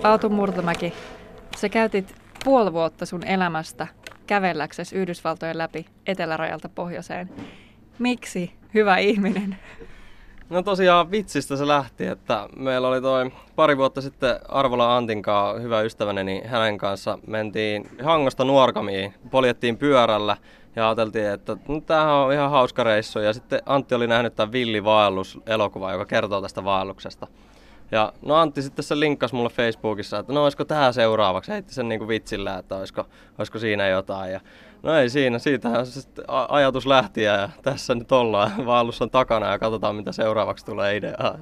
Aatu Murtomäki, sä käytit puoli vuotta sun elämästä kävelläksesi Yhdysvaltojen läpi etelärajalta pohjoiseen. Miksi, hyvä ihminen? No tosiaan vitsistä se lähti, että meillä oli pari vuotta sitten Arvola Antin kanssa, hyvä ystäväni, niin hänen kanssa mentiin Hangosta Nuorgamiin, poljettiin pyörällä ja ajateltiin, että no, tämähän on ihan hauska reissu. Ja sitten Antti oli nähnyt tämän Villi vaellus-elokuvan, joka kertoo tästä vaelluksesta. Ja no Antti sitten se linkkasi mulle Facebookissa, että no olisiko tää seuraavaksi, heitti sen niinku vitsillä, että olisiko siinä jotain. Ja no ei siinä, siitähän se ajatus lähti ja tässä nyt ollaan, vaellus on takana ja katsotaan mitä seuraavaksi tulee ideaa.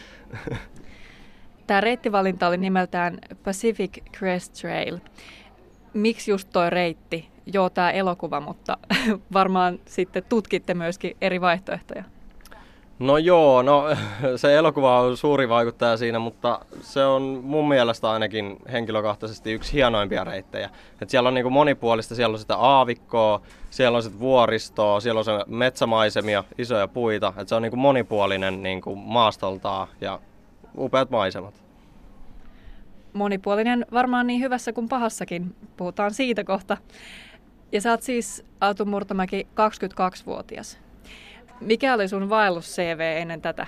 Tämä reittivalinta oli nimeltään Pacific Crest Trail. Miksi just toi reitti? Joo, tämä elokuva, mutta varmaan sitten tutkitte myöskin eri vaihtoehtoja. No joo, se elokuva on suuri vaikuttaja siinä, mutta se on mun mielestä ainakin henkilökohtaisesti yksi hienoimpia reittejä. Et siellä on niinku monipuolista, siellä on sitä aavikkoa, siellä on sitä vuoristoa, siellä on se metsämaisemia, isoja puita. Et se on niinku monipuolinen niinku maastoltaan ja upeat maisemat. Monipuolinen varmaan niin hyvässä kuin pahassakin, puhutaan siitä kohta. Ja sä oot siis, Aatu Murtomäki, 22-vuotias. Mikä oli sun vaellus-CV ennen tätä?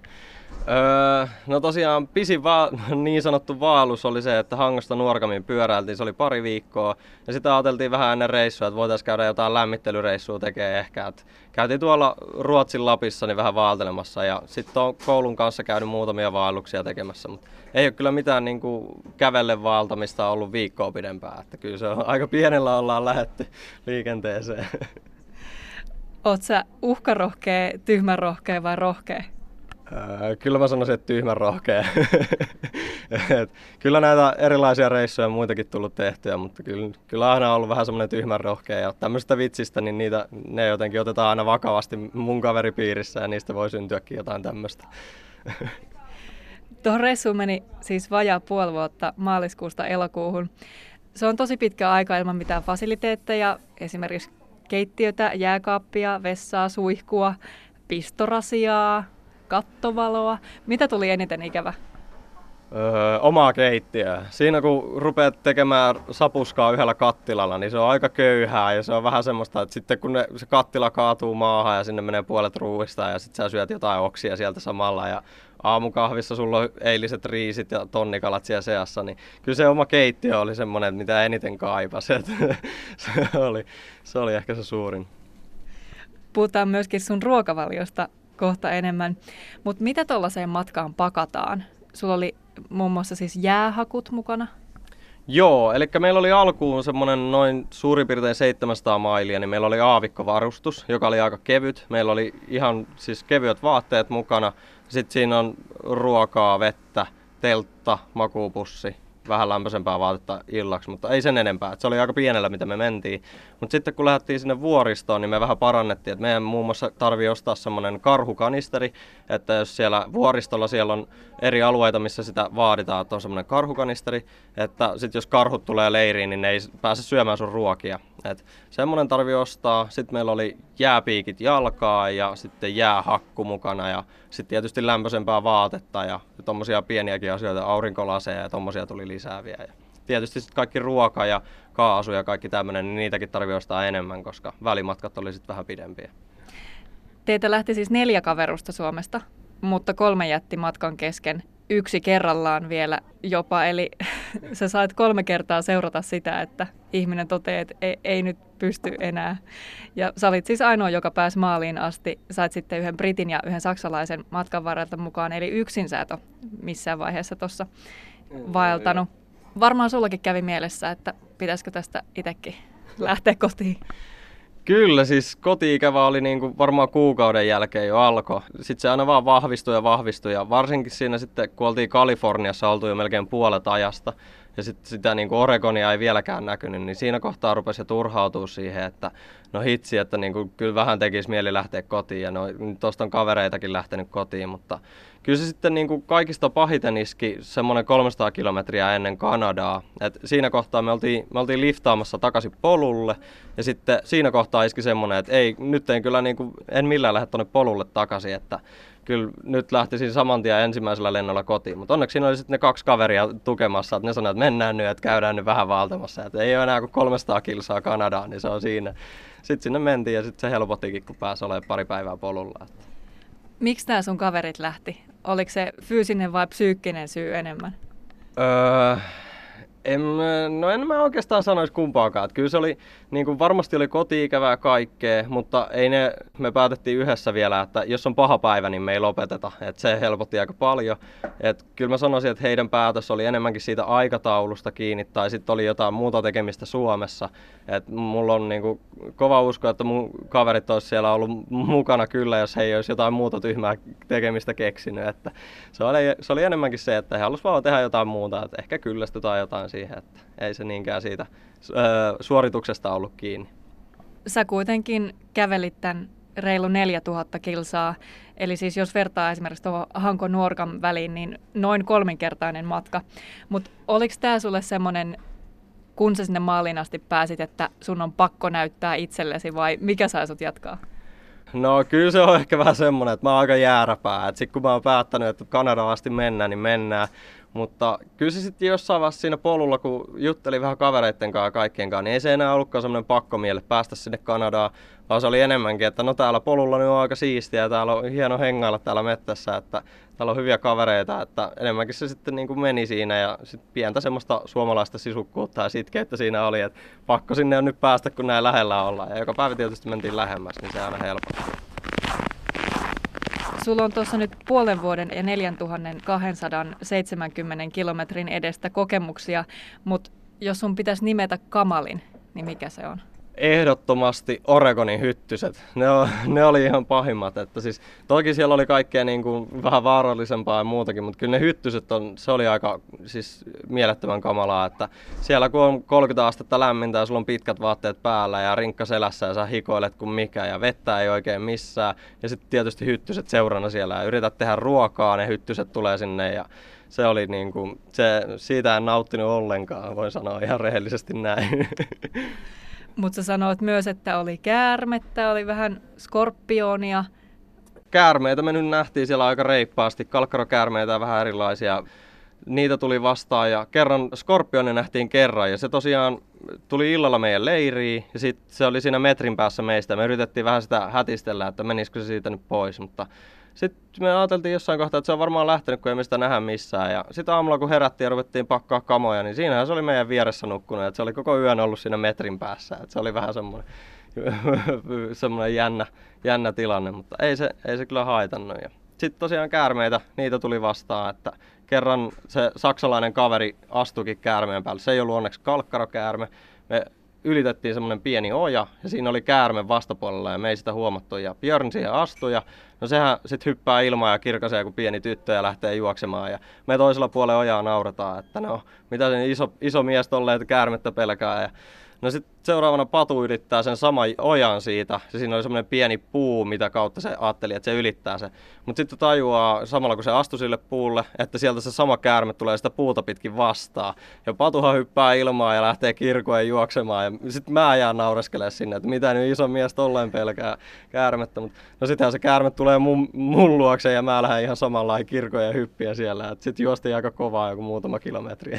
No tosiaan pisin niin sanottu vaellus oli se, että Hangosta Nuorgamiin pyöräiltiin, se oli pari viikkoa. Ja sitten ajateltiin vähän ennen reissua, että voitaisiin käydä jotain lämmittelyreissua tekemään ehkä. Käytiin tuolla Ruotsin Lapissa niin vähän vaeltelemassa ja sitten on koulun kanssa käynyt muutamia vaelluksia tekemässä. Mutta ei ole kyllä mitään niin kuin kävellen vaeltamista ollut viikkoa pidempään. Että kyllä se on aika pienellä ollaan lähdetty liikenteeseen. Oot sä uhkarohkea, tyhmänrohkea vai rohkea? Kyllä mä sanoisin, että tyhmän rohkea. Kyllä näitä erilaisia reissuja on muitakin tullut tehtyä, mutta kyllä aina on ollut vähän semmoinen tyhmän rohkea. Ja tämmöisistä vitsistä, niin ne jotenkin otetaan aina vakavasti mun kaveripiirissä ja niistä voi syntyäkin jotain tämmöistä. Tuohon reissuun meni siis vajaa puoli vuotta maaliskuusta elokuuhun. Se on tosi pitkä aika ilman mitään fasiliteetteja, esimerkiksi keittiötä, jääkaappia, vessaa, suihkua, pistorasiaa, kattovaloa. Mitä tuli eniten ikävä? Omaa keittiöä. Siinä kun rupeat tekemään sapuskaa yhdellä kattilalla, niin se on aika köyhää ja se on vähän semmoista, että sitten kun se kattila kaatuu maahan ja sinne menee puolet ruuista ja sitten sä syöt jotain oksia sieltä samalla ja aamukahvissa sulla on eiliset riisit ja tonnikalat siellä seassa, niin kyllä se oma keittiö oli semmoinen, mitä eniten kaipasi. Se oli ehkä se suurin. Puhutaan myöskin sun ruokavaliosta kohta enemmän, mutta mitä tuollaiseen matkaan pakataan? Sulla oli muun muassa siis jäähakut mukana? Joo, eli meillä oli alkuun semmoinen noin suurin piirtein 700 mailia, niin meillä oli aavikkovarustus, joka oli aika kevyt. Meillä oli ihan siis kevyet vaatteet mukana. Sitten siinä on ruokaa, vettä, teltta, makuupussi, vähän lämpöisempää vaatetta illaksi, mutta ei sen enempää. Se oli aika pienellä, mitä me mentiin. Mutta sitten kun lähdettiin sinne vuoristoon, niin me vähän parannettiin. Et meidän muun muassa tarvii ostaa semmoinen karhukanisteri, että jos siellä vuoristolla siellä on eri alueita, missä sitä vaaditaan, että on semmoinen karhukanisteri, että sitten jos karhut tulee leiriin, niin ne ei pääse syömään sun ruokia. Et semmoinen tarvii ostaa. Sitten meillä oli jääpiikit jalkaa ja sitten jäähakku mukana ja sitten tietysti lämpöisempää vaatetta ja tommosia pieniäkin asioita, aurinkolaseja ja tommosia tuli lisää vielä. Ja tietysti sitten kaikki ruoka ja kaasu ja kaikki tämmöinen, niin niitäkin tarvii ostaa enemmän, koska välimatkat oli sitten vähän pidempiä. Teitä lähti siis 4 kaverusta Suomesta, mutta 3 jätti matkan kesken. 1 kerrallaan vielä jopa, eli sä sait 3 kertaa seurata sitä, että ihminen toteaa, että ei nyt pysty enää. Ja sä olit siis ainoa, joka pääsi maaliin asti. Sait sitten 1 britin ja 1 saksalaisen matkan varrelta mukaan, eli yksin sä et ole missään vaiheessa tuossa vaeltanut. Varmaan sullakin kävi mielessä, että pitäisikö tästä itsekin lähteä kotiin. Kyllä, siis koti-ikävä oli niin kuin varmaan kuukauden jälkeen jo alkoi. Sitten se aina vaan vahvistui ja varsinkin siinä sitten, kun oltiin Kaliforniassa, oltu jo melkein puolet ajasta ja sitten sitä niin kuin Oregonia ei vieläkään näkynyt, niin siinä kohtaa rupesi jo turhautua siihen, että no hitsi, että niin kuin, kyllä vähän tekisi mieli lähteä kotiin ja no, tuosta on kavereitakin lähtenyt kotiin, mutta kyllä se sitten niin kuin kaikista pahiten iski semmoinen 300 kilometriä ennen Kanadaa. Et siinä kohtaa me oltiin liftaamassa takaisin polulle ja sitten siinä kohtaa iski semmoinen, että nyt en millään lähde tuonne polulle takaisin, että kyllä nyt lähtisin saman tien ensimmäisellä lennolla kotiin, mutta onneksi siinä oli sitten ne 2 kaveria tukemassa, että ne sanoivat, että mennään nyt, että käydään nyt vähän valtamassa, että ei ole enää kuin 300 kilsaa Kanadaan, niin se on siinä. Sitten sinne mentiin ja sitten se helpottikin, kun pääsi olemaan pari päivää polulla. Miksi nämä sun kaverit lähti? Oliko se fyysinen vai psyykkinen syy enemmän? En mä oikeastaan sanoisi kumpaakaan. Että kyllä se oli, niin kuin varmasti oli koti-ikävää kaikkea, mutta me päätettiin yhdessä vielä, että jos on paha päivä, niin me ei lopeteta. Että se helpotti aika paljon. Että kyllä mä sanoisin, että heidän päätös oli enemmänkin siitä aikataulusta kiinni tai sitten oli jotain muuta tekemistä Suomessa. Että mulla on niin kuin kova usko, että mun kaverit olisi siellä ollut mukana kyllä, jos he ei olisi jotain muuta tyhmää tekemistä keksinyt. Että se oli enemmänkin se, että he halusivat vaan tehdä jotain muuta, että ehkä kyllästytään jotain siihen, että ei se niinkään siitä suorituksesta ollut kiinni. Sä kuitenkin kävelit tämän reilu 4000 kilsaa, eli siis jos vertaa esimerkiksi tuohon Hanko-Nuorgam väliin, niin noin 3-kertainen matka. Mutta oliko tämä sulle semmoinen, kun sä sinne maaliin asti pääsit, että sun on pakko näyttää itsellesi vai mikä sai sut jatkaa? No kyllä se on ehkä vähän semmoinen, että mä oon aika jääräpää. Sitten kun mä oon päättänyt, että Kanadaan asti mennään, niin mennään. Mutta kyllä se sitten jossain vaiheessa siinä polulla, kun juttelin vähän kavereitten kanssa ja kaikkien kanssa, niin ei se enää ollutkaan semmoinen pakkomielle päästä sinne Kanadaan, vaan se oli enemmänkin, että no täällä polulla nyt on aika siistiä ja täällä on hieno hengailla täällä mettässä, että täällä on hyviä kavereita, että enemmänkin se sitten niin kuin meni siinä ja sitten pientä semmoista suomalaista sisukkuutta ja sitkeyttä siinä oli, että pakko sinne on nyt päästä, kun näin lähellä ollaan. Ja joka päivä tietysti mentiin lähemmäs, niin se aina helpotti. Sulla on tuossa nyt 5,5 vuoden ja 4270 kilometrin edestä kokemuksia, mutta jos sun pitäisi nimetä kamalin, niin mikä se on? Ehdottomasti Oregonin hyttyset. Ne oli ihan pahimmat. Että siis, toki siellä oli kaikkea niin kuin vähän vaarallisempaa ja muutakin, mutta kyllä ne hyttyset se oli aika siis mielettömän kamalaa. Että siellä kun on 30 astetta lämmintä ja sulla on pitkät vaatteet päällä ja rinkka selässä ja sä hikoilet kuin mikä ja vettä ei oikein missään. Ja sitten tietysti hyttyset seurana siellä ja yrität tehdä ruokaa, ne hyttyset tulee sinne ja se oli niin kuin, siitä en nauttinut ollenkaan, voin sanoa ihan rehellisesti näin. Mutta sä sanoit myös, että oli käärmettä, oli vähän skorpionia. Käärmeitä me nyt nähtiin siellä aika reippaasti, kalkkarokäärmeitä ja vähän erilaisia. Niitä tuli vastaan ja kerran skorpioni nähtiin kerran ja se tosiaan tuli illalla meidän leiriin ja sitten se oli siinä metrin päässä meistä. Me yritettiin vähän sitä hätistellä, että menisikö se siitä nyt pois, mutta sitten me ajateltiin jossain kohtaa, että se on varmaan lähtenyt, kun ei me sitä nähdä missään. Ja sitten aamulla kun herättiin ja ruvettiin pakkaa kamoja, niin siinähän se oli meidän vieressä nukkunut. Että se oli koko yön ollut siinä metrin päässä. Että se oli vähän semmoinen jännä tilanne, mutta ei se kyllä haitannut. Sitten tosiaan käärmeitä, niitä tuli vastaan, että kerran se saksalainen kaveri astuikin käärmeen päälle. Se ei ollut onneksi kalkkarokäärme. Me ylitettiin semmoinen pieni oja ja siinä oli käärme vastapuolella ja me ei sitä huomattu. Ja Björn siihen astui ja no sehän sitten hyppää ilmaa ja kirkaisee kuin pieni tyttö ja lähtee juoksemaan. Ja me toisella puolella ojaa naurataan, että no mitä se iso mies tolleen, että käärmettä pelkää. Ja no sitten seuraavana Patu ylittää sen saman ojan siitä. Siinä oli semmoinen pieni puu, mitä kautta se ajatteli, että se ylittää se. Mutta sitten tajuaa samalla, kun se astui sille puulle, että sieltä se sama käärme tulee sitä puuta pitkin vastaan. Ja Patuhan hyppää ilmaa ja lähtee kirkoen juoksemaan. Ja sitten mä jään naureskelemaan sinne, että mitä nyt iso mies tolleen pelkää käärmettä. No sittenhän se käärme tulee mun luokse ja mä lähden ihan samanlainen kirkoen ja hyppiä siellä. Sitten juostiin aika kovaa joku muutama kilometri.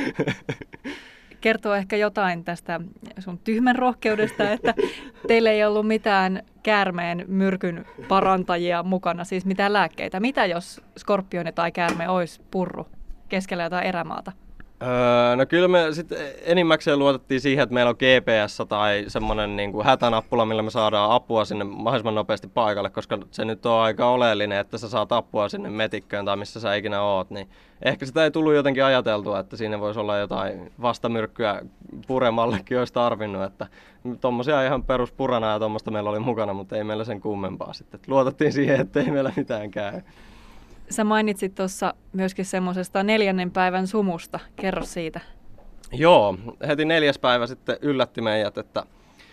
Kertoo ehkä jotain tästä sun tyhmän rohkeudesta, että teillä ei ollut mitään käärmeen myrkyn parantajia mukana, siis mitään lääkkeitä. Mitä jos skorpioni tai käärme olisi purru keskellä jotain erämaata? No kyllä me sitten enimmäkseen luotettiin siihen, että meillä on GPS tai semmoinen niin kuin hätänappula, millä me saadaan apua sinne mahdollisimman nopeasti paikalle, koska se nyt on aika oleellinen, että sä saat apua sinne metikköön tai missä sä ikinä oot. Niin ehkä sitä ei tullut jotenkin ajateltua, että siinä voisi olla jotain vastamyrkkyä puremallekin olisi tarvinnut. Että tommosia ihan peruspurana ja tommoista meillä oli mukana, mutta ei meillä sen kummempaa sitten. Luotettiin siihen, että ei meillä mitään käy. Sä mainitsit tuossa myöskin semmoisesta 4. päivän sumusta. Kerro siitä. Joo, heti 4. päivä sitten yllätti meidät, että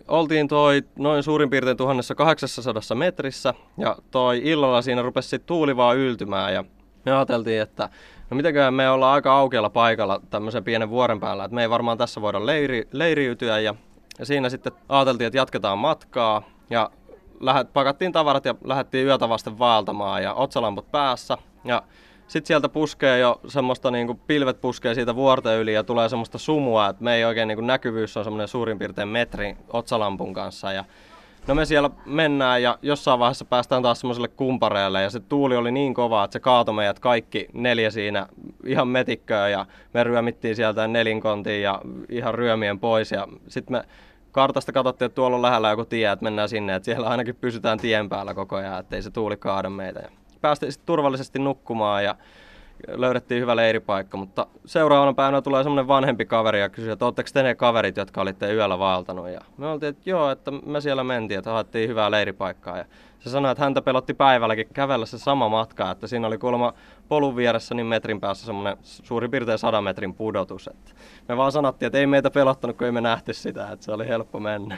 oltiin noin suurin piirtein 1800 metrissä ja illalla siinä rupesi sit tuuli vaan yltymään ja me ajateltiin, että no mitenköhän me ollaan aika aukealla paikalla tämmöisen pienen vuoren päällä, että me ei varmaan tässä voida leiriytyä ja siinä sitten ajateltiin, että jatketaan matkaa ja pakattiin tavarat ja lähdettiin yötä vasten vaeltamaan ja otsalamput päässä ja sitten sieltä puskee jo semmoista, niin kuin pilvet puskee siitä vuorten yli ja tulee semmoista sumua, että me ei oikein niin kuin näkyvyys on semmoinen suurin piirtein metri otsalampun kanssa. Ja no me siellä mennään ja jossain vaiheessa päästään taas semmoiselle kumpareelle ja se tuuli oli niin kova, että se kaatoi meidät kaikki 4 siinä ihan metikköön ja me ryömittiin sieltä nelinkontiin ja ihan ryömien pois ja sitten me kartasta katsottiin, että tuolla on lähellä joku tie, että mennään sinne, että siellä ainakin pysytään tien päällä koko ajan, ettei se tuuli kaada meitä. Ja päästiin sitten turvallisesti nukkumaan ja löydettiin hyvä leiripaikka, mutta seuraavana päivänä tulee semmoinen vanhempi kaveri ja kysyi, että ootteko te ne kaverit, jotka olitte yöllä vaeltanut. Ja me oltiin, että joo, että me siellä mentiin, että haettiin hyvää leiripaikkaa. Ja se sanoi, että häntä pelotti päivälläkin kävellä se sama matka, että siinä oli kuulemma polun vieressä niin metrin päässä semmoinen suurin piirtein 100 metrin pudotus. Että me vaan sanottiin, että ei meitä pelottanut, kun ei me nähty sitä, että se oli helppo mennä.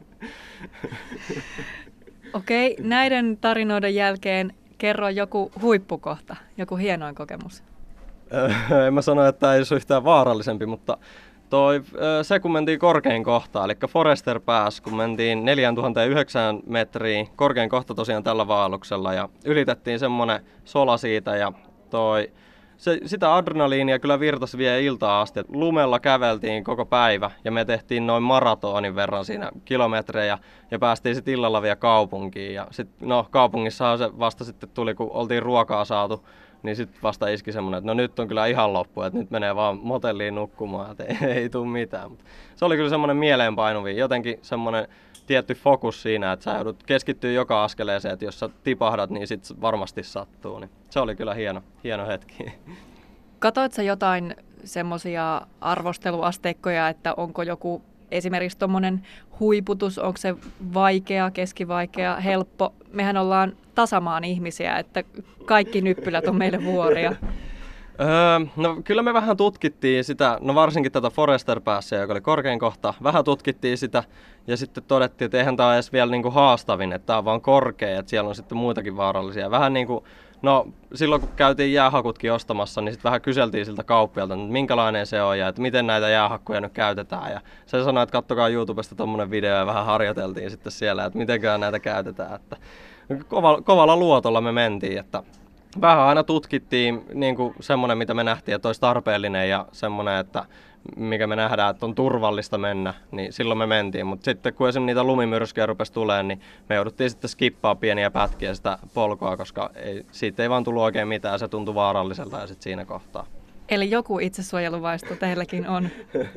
Okei, näiden tarinoiden jälkeen kerro joku huippukohta, joku hienoin kokemus. En mä sano, että ei se ole yhtään vaarallisempi, mutta se kun mentiin korkein kohta, eli Forester Pass, kun mentiin 4009 metriin, korkein kohta tosiaan tällä vaelluksella ja ylitettiin semmoinen sola siitä ja sitä adrenaliinia kyllä virtasi vielä iltaan asti. Lumella käveltiin koko päivä ja me tehtiin noin maratonin verran siinä kilometrejä ja päästiin sitten illalla vielä kaupunkiin. Ja kaupungissahan se vasta sitten tuli, kun oltiin ruokaa saatu, niin sitten vasta iski semmoinen, että no nyt on kyllä ihan loppu, että nyt menee vaan motelliin nukkumaan, että ei tule mitään. Mutta se oli kyllä semmoinen mieleenpainuvi, jotenkin semmoinen tietty fokus siinä, että sä joudut keskittyä joka askeleeseen, että jos sä tipahdat, niin sit varmasti sattuu. Niin se oli kyllä hieno hetki. Katoit sä jotain semmoisia arvosteluasteikkoja, että onko joku esimerkiksi tommonen huiputus, onko se vaikea, keskivaikea, helppo? Mehän ollaan tasamaan ihmisiä, että kaikki nyppylät on meille vuoria. No kyllä me vähän tutkittiin sitä, no varsinkin tätä Forester Passia, joka oli korkein kohta, vähän tutkittiin sitä ja sitten todettiin, että eihän tämä ole edes vielä niinku haastavin, että tämä on vaan korkea, että siellä on sitten muitakin vaarallisia. Vähän niin kuin, no silloin kun käytiin jäähakutkin ostamassa, niin sitten vähän kyseltiin siltä kauppialta, että minkälainen se on ja että miten näitä jäähakkuja nyt käytetään. Ja se sanoi, että kattokaa YouTubesta tommonen video ja vähän harjoiteltiin sitten siellä, että mitenkään näitä käytetään. Että kovalla luotolla me mentiin, että vähän aina tutkittiin niin kuin semmoinen, mitä me nähtiin, että olisi tarpeellinen ja semmoinen, että mikä me nähdään, että on turvallista mennä, niin silloin me mentiin. Mutta sitten kun esimerkiksi niitä lumimyrskyjä rupesi tulemaan, niin me jouduttiin sitten skippaa pieniä pätkiä sitä polkua, koska siitä ei vaan tullut oikein mitään, se tuntui vaaralliselta ja sitten siinä kohtaa. Eli joku itsesuojeluvaisto teilläkin on.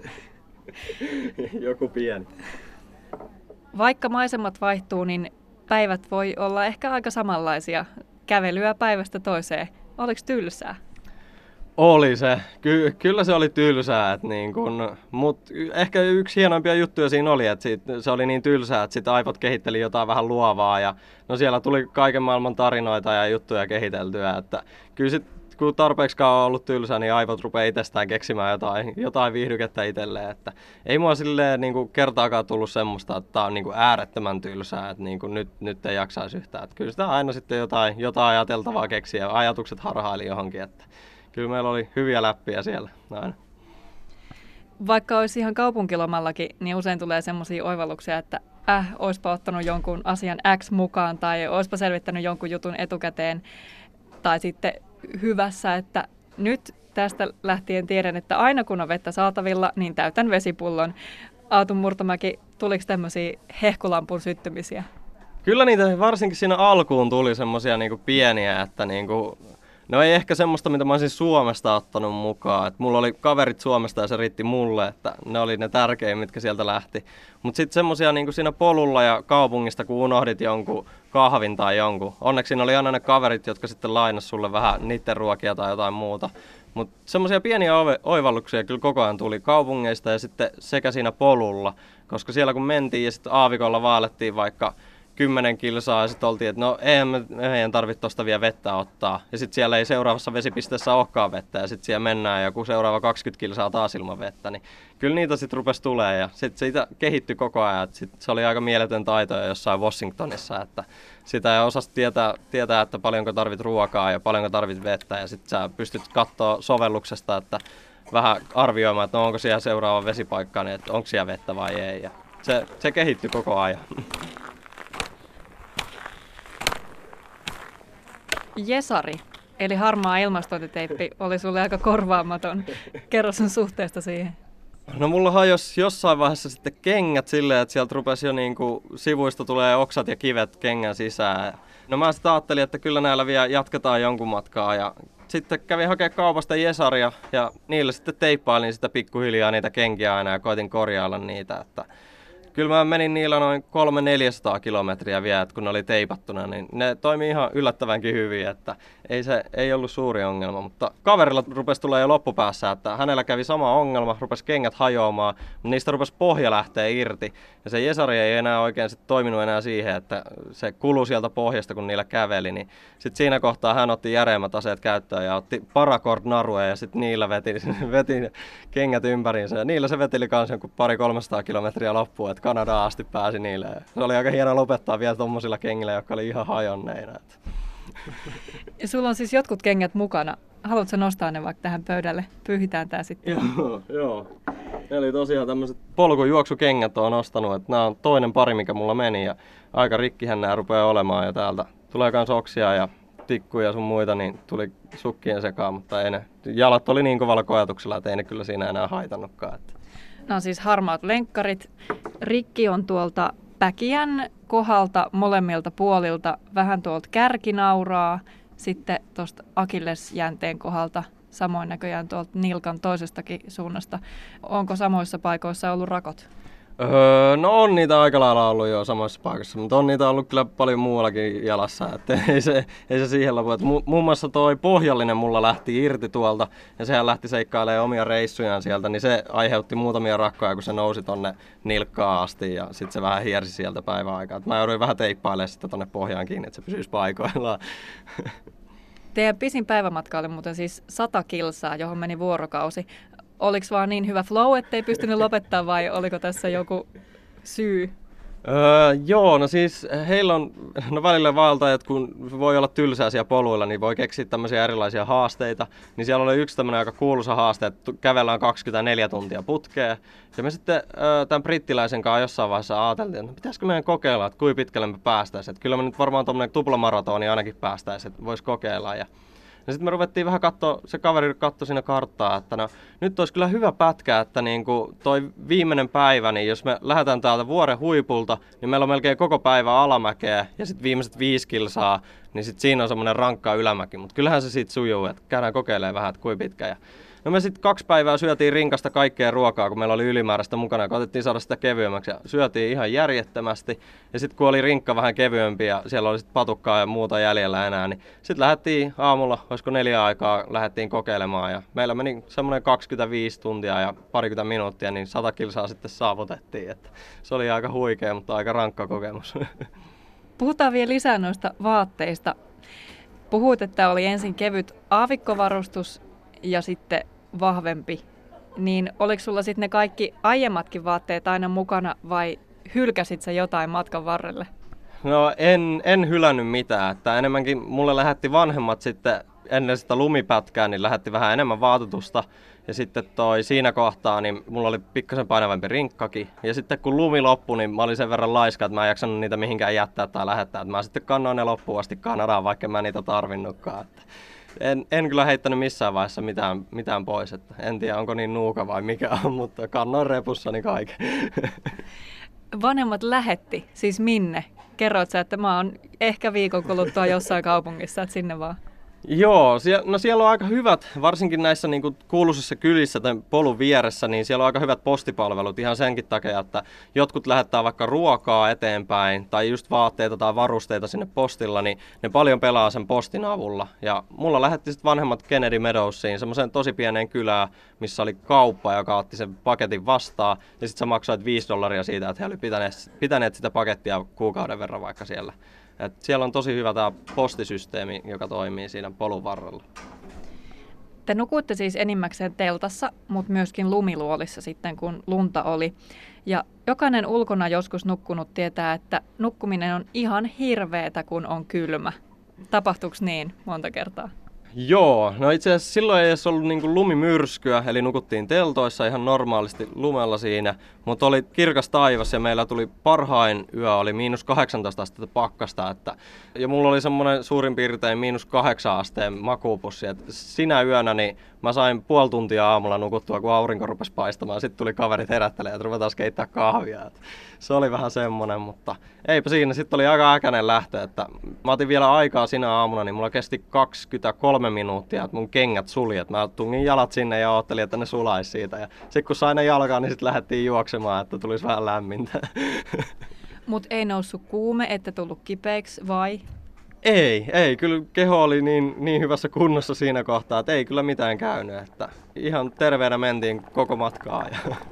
Joku pieni. Vaikka maisemat vaihtuu, niin päivät voi olla ehkä aika samanlaisia. Kävelyä päivästä toiseen. Oliko tylsää? Oli se. Kyllä se oli tylsää. Mutta ehkä yksi hienoimpia juttuja siinä oli, että se oli niin tylsää, että sitten aivot kehitteli jotain vähän luovaa. Ja, no siellä tuli kaiken maailman tarinoita ja juttuja kehiteltyä. Että kyllä sitten kun tarpeeksi kauan on ollut tylsää, niin aivot rupeaa itsestään keksimään jotain viihdykettä itselleen. Että ei mua silleen kertaakaan tullut semmoista, että tää on äärettömän tylsää, että nyt ei jaksaisi yhtään. Että kyllä sitä aina sitten jotain ajateltavaa keksiä ja ajatukset harhaili johonkin. Että kyllä meillä oli hyviä läppiä siellä aina. Vaikka olisi ihan kaupunkilomallakin, niin usein tulee semmoisia oivalluksia, että oispa ottanut jonkun asian X mukaan tai oispa selvittänyt jonkun jutun etukäteen. Tai sitten hyvässä, että nyt tästä lähtien tiedän, että aina kun on vettä saatavilla, niin täytän vesipullon. Aatu Murtomäki, tuliko tämmöisiä hehkulampun syttymisiä? Kyllä niitä varsinkin siinä alkuun tuli semmoisia pieniä, että no ei ehkä semmoista, mitä mä olisin Suomesta ottanut mukaan. Et mulla oli kaverit Suomesta ja se riitti mulle, että ne oli ne tärkein, mitkä sieltä lähti. Mutta sitten semmosia siinä polulla ja kaupungista, kun unohdit jonkun kahvin tai jonkun. Onneksi siinä oli aina ne kaverit, jotka sitten lainas sulle vähän niiden ruokia tai jotain muuta. Mutta semmoisia pieniä oivalluksia kyllä koko ajan tuli kaupungeista ja sitten sekä siinä polulla. Koska siellä kun mentiin ja sitten aavikolla vaellettiin vaikka 10 kilsaa ja sitten oltiin, että no eihän tarvitse tuosta vielä vettä ottaa. Ja sitten siellä ei seuraavassa vesipisteessä olekaan vettä ja sitten siellä mennään ja joku seuraava 20 kilsaa taas ilman vettä. Niin kyllä niitä sitten rupesi tulemaan ja sitten siitä kehittyi koko ajan. Se oli aika mieletön taito jossain Washingtonissa, että sitä ei osasi tietää, että paljonko tarvit ruokaa ja paljonko tarvit vettä ja sitten sä pystyt katsoa sovelluksesta, että vähän arvioimaan, että no onko siellä seuraava vesipaikka, niin että onko siellä vettä vai ei. Ja se kehittyi koko ajan. Jesari, eli harmaa ilmastointiteippi, oli sulle aika korvaamaton. Kerro sun suhteesta siihen. No mulla hajosi jossain vaiheessa sitten kengät silleen, että sieltä rupesi jo niinku sivuista tulee oksat ja kivet kengän sisään. No mä sitten ajattelin, että kyllä näillä vielä jatketaan jonkun matkaa ja sitten kävin hakemaan kaupasta Jesaria ja niillä sitten teippailin sitä pikkuhiljaa niitä kenkiä aina ja koitin korjailla niitä. Että kyllä mä menin niillä noin 300-400 kilometriä vielä, että kun ne oli teipattuna, niin ne toimi ihan yllättävänkin hyvin, että ei ollut suuri ongelma. Mutta kaverilla rupesi tulla jo loppupäässä, että hänellä kävi sama ongelma, rupesi kengät hajoamaan, mutta niistä rupesi pohja lähteä irti. Ja se Jesari ei enää oikein sit toiminut enää siihen, että se kului sieltä pohjasta, kun niillä käveli. Niin sitten siinä kohtaa hän otti järeemmät aseet käyttöön ja otti paracord-naruja ja sitten niillä veti kengät ympäriinsä. Ja niillä se veteli kanssa jonkun 200-300 kilometriä loppuun. Kanadaan asti pääsi niille. Se oli aika hieno lopettaa vielä tommosilla kengillä, jotka oli ihan hajonneina. Ja sulla on siis jotkut kengät mukana. Haluatko nostaa ne vaikka tähän pöydälle? Pyyhitään tää sitten. Joo. Eli tosiaan tämmöiset polkujuoksukengät on ostanut. Että nämä on toinen pari, mikä mulla meni. Ja aika rikkihän nämä rupeaa olemaan. Ja täältä tulee kans oksia ja tikkuja ja sun muita, niin tuli sukkien sekaan. Mutta ei ne, jalat oli niin kovalla koetuksella, että ei ne kyllä siinä enää haitannutkaan. Nämä on siis harmaat lenkkarit. Rikki on tuolta päkiän kohdalta molemmilta puolilta, vähän tuolta kärkinauraa, sitten tuosta akillesjänteen kohdalta, samoin näköjään tuolta nilkan toisestakin suunnasta. Onko samoissa paikoissa ollut rakot? No on niitä aika lailla ollut jo samoissa paikoissa, mutta on niitä ollut kyllä paljon muuallakin jalassa, että ei se siihen lopu. Muun muassa toi pohjallinen mulla lähti irti tuolta ja sehän lähti seikkailemaan omia reissujaan sieltä, niin se aiheutti muutamia rakkoja, kun se nousi tonne nilkkaan asti ja sitten se vähän hiersi sieltä päivän aikaa. Mä jouduin vähän teippailemaan sitä tonne pohjaan kiinni, että se pysyisi paikoillaan. Teidän pisin päivämatka oli muuten siis 100 kilsaa, johon meni vuorokausi. Oliko vaan niin hyvä flow, ettei pystynyt lopettaa vai oliko tässä joku syy? Joo, no siis heillä on välillä vaeltajat, kun voi olla tylsää siellä poluilla, niin voi keksiä tämmöisiä erilaisia haasteita. Niin siellä oli yksi tämmöinen aika kuuluisa haaste, että kävellään 24 tuntia putkeen. Ja me sitten tämän brittiläisen kanssa jossain vaiheessa ajateltiin, että pitäisikö meidän kokeilla, että kuinka pitkälle me päästäisiin. Että kyllä me nyt varmaan tuommoinen tuplamaratoni ainakin päästäisiin, että voisi kokeilla. Ja sitten me ruvettiin vähän katsoa, se kaveri katsoi siinä karttaa, että no, nyt olisi kyllä hyvä pätkä, että niinku toi viimeinen päivä, niin jos me lähdetään täältä vuoren huipulta, niin meillä on melkein koko päivä alamäkeä ja sitten viimeiset 5 kilsaa, niin sitten siinä on semmoinen rankka ylämäki. Mutta kyllähän se siitä sujuu, että käydään kokeilemaan vähän, että kuinka pitkä. No me sitten 2 päivää syötiin rinkasta kaikkea ruokaa, kun meillä oli ylimääräistä mukana, ja koitettiin saada sitä kevyemmäksi. Ja syötiin ihan järjettömästi. Ja sitten kun oli rinkka vähän kevyempi ja siellä oli sitten patukkaa ja muuta jäljellä enää, niin sitten lähdettiin aamulla, olisiko 4 aikaa, lähdettiin kokeilemaan. Ja meillä meni semmoinen 25 tuntia ja parikymmentä minuuttia, niin 100 kilsaa sitten saavutettiin. Että se oli aika huikea, mutta aika rankka kokemus. Puhutaan vielä lisää noista vaatteista. Puhuit, että oli ensin kevyt aavikkovarustus ja sitten vahvempi, niin oliko sulla sitten ne kaikki aiemmatkin vaatteet aina mukana vai hylkäsit sä jotain matkan varrelle? No en hylännyt mitään, että enemmänkin mulle lähetti vanhemmat sitten ennen sitä lumipätkää, niin lähetti vähän enemmän vaatetusta. Ja sitten siinä kohtaa, niin mulla oli pikkasen painavampi rinkkakin. Ja sitten kun lumi loppui, niin mä olin sen verran laiska, että mä en jaksanut niitä mihinkään jättää tai lähettää. Että mä sitten kannoin ne loppuun asti Kanadaan, vaikka mä niitä tarvinnutkaan. Että en kyllä heittänyt missään vaiheessa mitään pois. Että en tiedä, onko niin nuuka vai mikä on, mutta kannoin repussani kaiken. Vanhemmat lähetti, siis minne? Kerroit sä, että mä oon ehkä viikon kuluttua jossain kaupungissa, että sinne vaan? Joo, no siellä on aika hyvät, varsinkin näissä niin kuin kuuluisissa kylissä tai polun vieressä, niin siellä on aika hyvät postipalvelut ihan senkin takia, että jotkut lähettää vaikka ruokaa eteenpäin tai just vaatteita tai varusteita sinne postilla, niin ne paljon pelaa sen postin avulla. Ja mulla lähetti sitten vanhemmat Kennedy Meadowsiin, semmoiseen tosi pieneen kylään, missä oli kauppa, joka otti sen paketin vastaan, ja sitten sä maksoit $5 siitä, että he oli pitäneet sitä pakettia kuukauden verran vaikka siellä. Et siellä on tosi hyvä tämä postisysteemi, joka toimii siinä polun varrella. Te nukuitte siis enimmäkseen teltassa, mutta myöskin lumiluolissa sitten, kun lunta oli. Ja jokainen ulkona joskus nukkunut tietää, että nukkuminen on ihan hirveetä, kun on kylmä. Tapahtuuko niin monta kertaa? Joo, no itse asiassa silloin ei edes ollut niinku lumimyrskyä, eli nukuttiin teltoissa ihan normaalisti lumella siinä, mutta oli kirkas taivas ja meillä tuli parhain yö, oli -18 astetta pakkasta, ja mulla oli semmoinen suurin piirtein -8 asteen makuupussi, että sinä yönä niin mä sain puoli tuntia aamulla nukuttua, kun aurinko rupesi paistamaan, sitten tuli kaverit herättelemään, että ruvetaan keittää kahvia. Se oli vähän semmoinen, mutta eipä siinä, sitten oli aika äkäinen lähtö, että mä otin vielä aikaa sinä aamuna, niin mulla kesti 23 minuuttia, että mun kengät suli, että mä tungin jalat sinne ja oottelin, että ne sulaisi siitä. Ja sitten kun sain ne jalkaan, niin sitten lähdettiin juoksemaan, että tulisi vähän lämmintä. Mut ei noussut kuume, ette tullut kipeäksi vai? Ei. Kyllä keho oli niin hyvässä kunnossa siinä kohtaa, että ei kyllä mitään käynyt. Että ihan terveenä mentiin koko matkaa.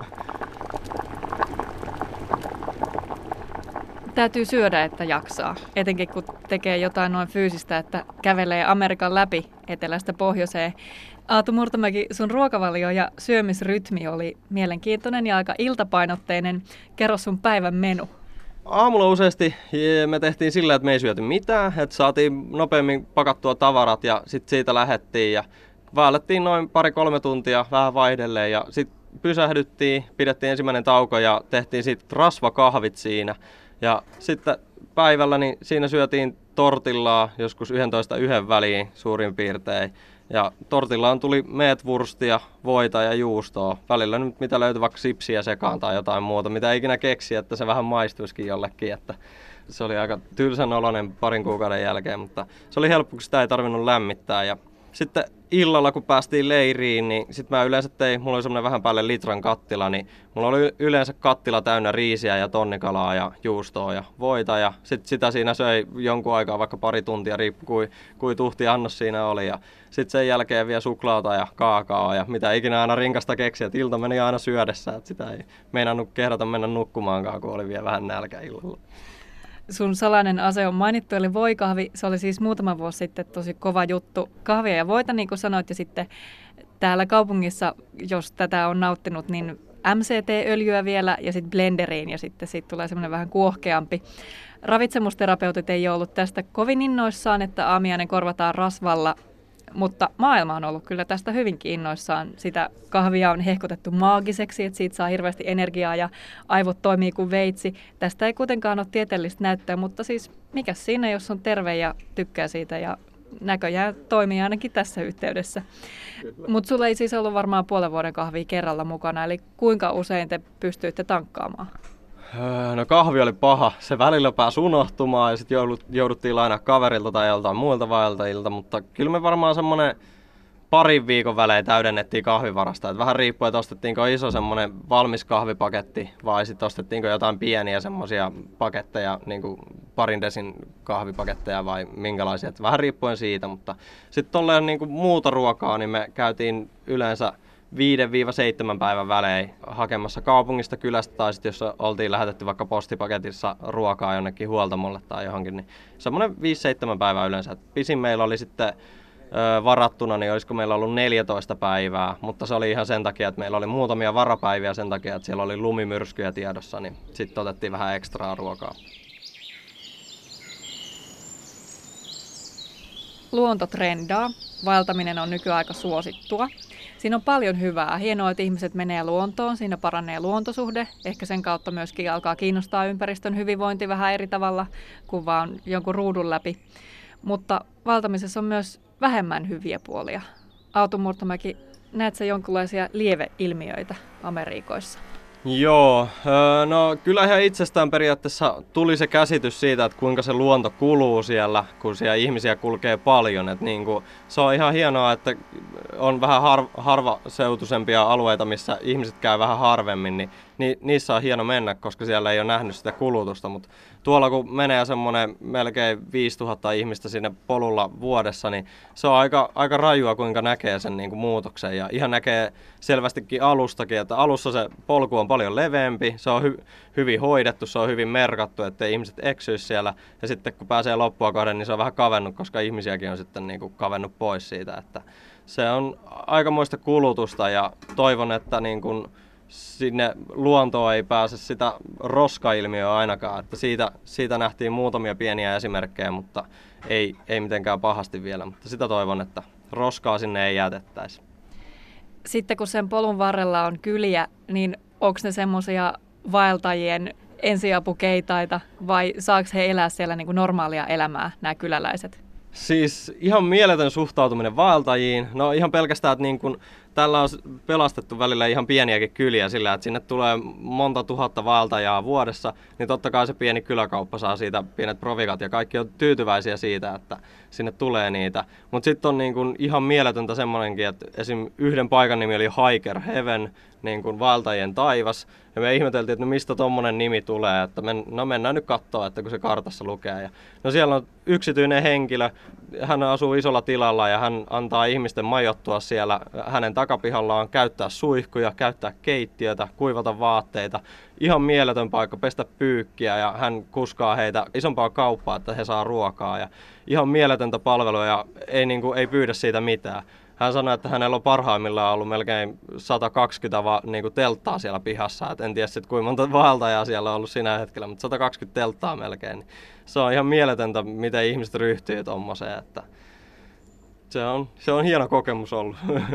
Täytyy syödä, että jaksaa. Etenkin kun tekee jotain noin fyysistä, että kävelee Amerikan läpi etelästä pohjoiseen. Aatu Murtomäki, sun ruokavalio ja syömisrytmi oli mielenkiintoinen ja aika iltapainotteinen. Kerro sun päivän menu. Aamulla useasti me tehtiin sillä, että me ei syöty mitään, että saatiin nopeammin pakattua tavarat ja sitten siitä lähdettiin ja vaellettiin noin 2-3 tuntia vähän vaihdelleen ja sitten pysähdyttiin, pidettiin ensimmäinen tauko ja tehtiin sitten rasvakahvit siinä. Ja sitten päivällä niin siinä syötiin tortillaa joskus 11:00 väliin suurin piirtein. Ja tortillaan tuli meetwurstia, voita ja juustoa. Välillä nyt mitä löytyi vaikka sipsiä sekaan tai jotain muuta, mitä ikinä keksi, että se vähän maistuisikin jollekin. Että se oli aika tylsän oloinen parin kuukauden jälkeen, mutta se oli helppo, kun sitä ei tarvinnut lämmittää. Ja sitten illalla, kun päästiin leiriin, niin sitten mä yleensä mulla oli semmoinen vähän päälle litran kattila, niin mulla oli yleensä kattila täynnä riisiä ja tonnikalaa ja juustoa ja voita. Ja sitten sitä siinä söi jonkun aikaa, vaikka pari tuntia, riippuu kui tuhti annos siinä oli. Ja sitten sen jälkeen vielä suklaata ja kaakaoa ja mitä ikinä aina rinkasta keksi, että ilta meni aina syödessä, että sitä ei meinannut kehdata mennä nukkumaankaan, kun oli vielä vähän nälkä illalla. Sun salainen ase on mainittu, eli voikahvi. Se oli siis muutama vuosi sitten tosi kova juttu. Kahvia ja voita, niin kuin sanoit, ja sitten täällä kaupungissa, jos tätä on nauttinut, niin MCT-öljyä vielä ja sitten blenderiin, ja sitten siitä tulee semmoinen vähän kuohkeampi. Ravitsemusterapeutit ei ole ollut tästä kovin innoissaan, että aamiainen korvataan rasvalla, mutta maailma on ollut kyllä tästä hyvinkin innoissaan. Sitä kahvia on hehkutettu maagiseksi, että siitä saa hirveästi energiaa ja aivot toimii kuin veitsi. Tästä ei kuitenkaan ole tieteellistä näyttöä, mutta siis mikä siinä, jos on terve ja tykkää siitä ja näköjään toimii ainakin tässä yhteydessä. Mutta sulla ei siis ollut varmaan puolen vuoden kahvia kerralla mukana, eli kuinka usein te pystyitte tankkaamaan? No kahvi oli paha. Se välillä pääsi unohtumaan ja sitten jouduttiin lainaa kaverilta tai joltain muilta vaeltajilta, mutta kyllä me varmaan semmoinen parin viikon välein täydennettiin kahvivarasta. Et vähän riippuu, että ostettiinko iso semmoinen valmis kahvipaketti vai sitten ostettiinko jotain pieniä semmoisia paketteja, niin kuin parin desin kahvipaketteja vai minkälaisia. Et vähän riippuen siitä, mutta sitten tolleen niin kuin muuta ruokaa, niin me käytiin yleensä 5-7 päivän välein hakemassa kaupungista, kylästä tai sitten jos oltiin lähetetty vaikka postipaketissa ruokaa jonnekin huoltamolle tai johonkin, niin semmoinen 5-7 päivää yleensä. Pisin meillä oli sitten varattuna, niin olisiko meillä ollut 14 päivää, mutta se oli ihan sen takia, että meillä oli muutamia varapäiviä sen takia, että siellä oli lumimyrskyjä tiedossa, niin sitten otettiin vähän ekstraa ruokaa. Luonto trendaa. Vaeltaminen on nykyaika suosittua. Siinä on paljon hyvää. Hienoa, että ihmiset menee luontoon. Siinä paranee luontosuhde. Ehkä sen kautta myöskin alkaa kiinnostaa ympäristön hyvinvointi vähän eri tavalla kuin vaan jonkun ruudun läpi. Mutta vaeltamisessa on myös vähemmän hyviä puolia. Aatu Murtomäki, näet sä jonkinlaisia lieveilmiöitä Amerikoissa? Joo, no kyllä ihan itsestään periaatteessa tuli se käsitys siitä, että kuinka se luonto kuluu siellä, kun siellä ihmisiä kulkee paljon. Et niin kuin, se on ihan hienoa, että on vähän harvaseutuisempia alueita, missä ihmiset käy vähän harvemmin, niin niissä on hieno mennä, koska siellä ei ole nähnyt sitä kulutusta. Mutta tuolla kun menee semmoinen melkein 5000 ihmistä sinne polulla vuodessa, niin se on aika rajua, kuinka näkee sen niin kuin muutoksen. Ja ihan näkee selvästikin alustakin, että alussa se polku on paljon leveämpi, se on hyvin hoidettu, se on hyvin merkattu, ettei ihmiset eksyisi siellä. Ja sitten kun pääsee loppua kohden, niin se on vähän kavennut, koska ihmisiäkin on sitten niin kuin kavennut pois siitä. Että se on aikamoista kulutusta ja toivon, että niin kuin sinne luontoon ei pääse sitä roskailmiöä ainakaan. Että siitä nähtiin muutamia pieniä esimerkkejä, mutta ei mitenkään pahasti vielä. Mutta sitä toivon, että roskaa sinne ei jätettäisi. Sitten kun sen polun varrella on kyliä, niin onko ne semmoisia vaeltajien ensiapukeitaita vai saako he elää siellä niin kuin normaalia elämää, nämä kyläläiset? Siis ihan mieletön suhtautuminen vaeltajiin. No ihan pelkästään, että niin kun tällä on pelastettu välillä ihan pieniäkin kyliä sillä, että sinne tulee monta tuhatta vaeltajaa vuodessa, niin totta kai se pieni kyläkauppa saa siitä pienet provikat ja kaikki on tyytyväisiä siitä, että sinne tulee niitä. Mutta sitten on niin kun ihan mieletöntä semmoinenkin, että esim. Yhden paikan nimi oli Hiker Heaven, niin kuin vaeltajien taivas. Ja me ihmeteltiin, että no mistä tommonen nimi tulee, että mennään nyt katsoa, että kun se kartassa lukee. Ja, no siellä on yksityinen henkilö, hän asuu isolla tilalla ja hän antaa ihmisten majoittua siellä hänen takapihallaan, käyttää suihkuja, käyttää keittiötä, kuivata vaatteita. Ihan mieletön paikka pestä pyykkiä ja hän kuskaa heitä isompaa kauppaa, että he saa ruokaa. Ja ihan mieletöntä palvelua ja ei pyydä siitä mitään. Hän sanoi, että hänellä on parhaimmillaan ollut melkein 120 telttaa siellä pihassa. Et en tiedä sitten kuinka monta vaeltajaa siellä on ollut siinä hetkellä, mutta 120 telttaa melkein. Niin se on ihan mieletöntä, miten ihmiset ryhtyy tommoseen. Että se on hieno kokemus ollut.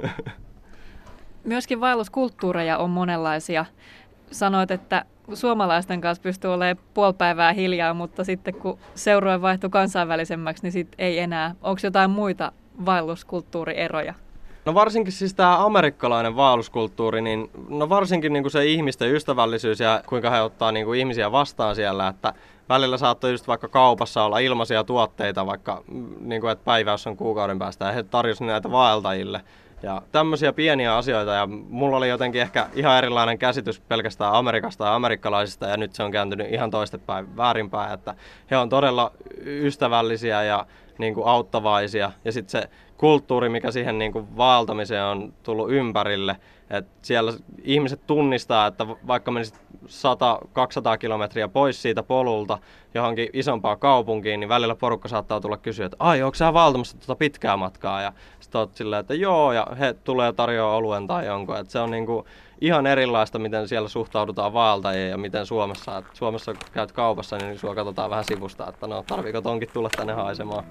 Myöskin vaelluskulttuureja on monenlaisia. Sanoit, että suomalaisten kanssa pystyy olemaan puoli päivää hiljaa, mutta sitten kun seurue vaihtui kansainvälisemmäksi, niin sit ei enää. Onko jotain muita vaelluskulttuurieroja? No varsinkin siis tämä amerikkalainen vaelluskulttuuri, niin no varsinkin niin kuin se ihmisten ystävällisyys ja kuinka he ottaa niin kuin ihmisiä vastaan siellä, että välillä saattoi just vaikka kaupassa olla ilmaisia tuotteita, vaikka niin kuin, että päiväys on kuukauden päästä ja he tarjosivat näitä vaeltajille. Ja tämmöisiä pieniä asioita ja mulla oli jotenkin ehkä ihan erilainen käsitys pelkästään Amerikasta ja amerikkalaisista ja nyt se on kääntynyt ihan toistepäin väärinpäin, että he on todella ystävällisiä ja niin kuin auttavaisia ja sitten se kulttuuri, mikä siihen niin kuin vaeltamiseen on tullut ympärille, että siellä ihmiset tunnistaa, että vaikka menisit 100-200 kilometriä pois siitä polulta johonkin isompaan kaupunkiin, niin välillä porukka saattaa tulla kysyä, että ai, onko sä vaeltamassa tuota pitkää matkaa? Ja sitten oot silleen, että joo, ja he tulee tarjoaa oluen tai jonkun. Että se on niin kuin ihan erilaista, miten siellä suhtaudutaan vaeltajiin ja miten Suomessa. Että Suomessa kun käyt kaupassa, niin sua katsotaan vähän sivusta, että no tarviiko tonkin tulla tänne haisemaan.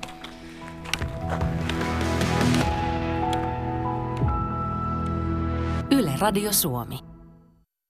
Yle Radio Suomi.